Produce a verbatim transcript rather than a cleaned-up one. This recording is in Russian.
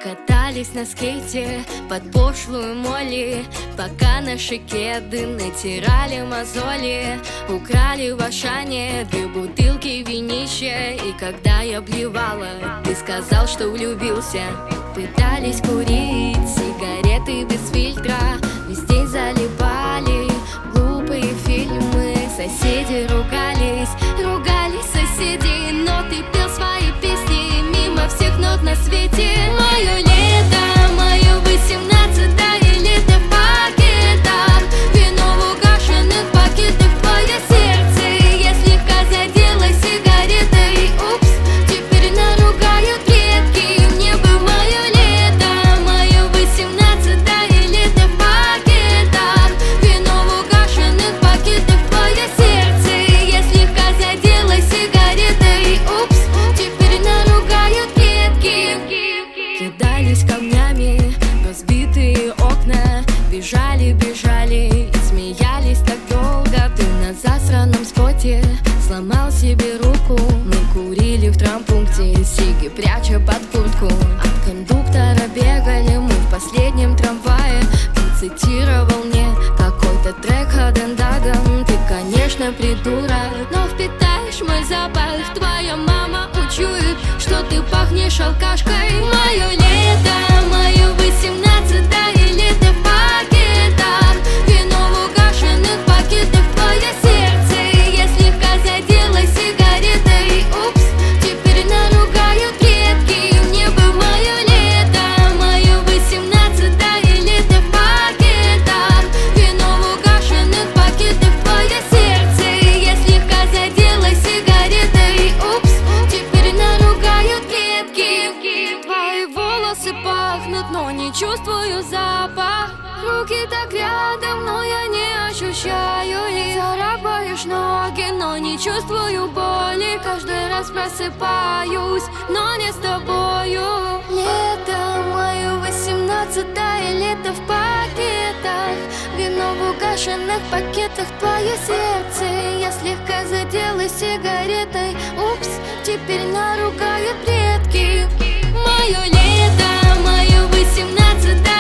Катались на скейте под пошлую Молли, пока наши кеды натирали мозоли. Украли в Ашане две бутылки винища, и когда я блевала, ты сказал, что влюбился. Пытались курить сигареты без фильтра, везде залипали глупые фильмы. Соседи ругались, ругались соседи, но ты пел свои песни мимо всех нот на свете. Мое лето, мое восемнадцатое лето в пакетах, вино в угашенных пакетах, твое сердце я слегка задела сигаретой. Упс, теперь наругают предки, мне бы мое лето, мое восемнадцатое лето в пакетах, вино в угашенных пакетах, твое сердце я слегка задела сигаретой. Упс, теперь наругают предки. Кидались камнями в разбитые окна, бежали, бежали и смеялись так долго. Ты на засранном споте сломал себе руку. Мы курили в травмпункте, сиги пряча под куртку. От кондуктора бегали мы в последнем трамвае. Ты цитировал мне какой-то трек Хаден-Даден. Ты, конечно, придурок, но впитаешь мой запах. Твоя мама учует, что ты пахнешь алкашкой. Мое лето, мое восемнадцатое лето в пакетах, вино в угашенных пакетах, твое сердце я слегка задела сигаретой. Упс, теперь наругают предки, мне бы мое лето, мое восемнадцатое лето в пакетах, вино в угашенных пакетах, твое сердце я слегка задела сигаретой. Упс, теперь наругают предки. Твои волосы пахнут, но не чувствую запах. Руки так рядом, но я не ощущаю их. Царапаешь ноги, но не чувствую боли. Каждый раз просыпаюсь, но не с тобою. Лето мое восемнадцатое лето в пакетах, вино в угашенных пакетах, твое сердце я слегка задела сигаретой. Упс, теперь наругают предки. Мое лето, мое восемнадцатое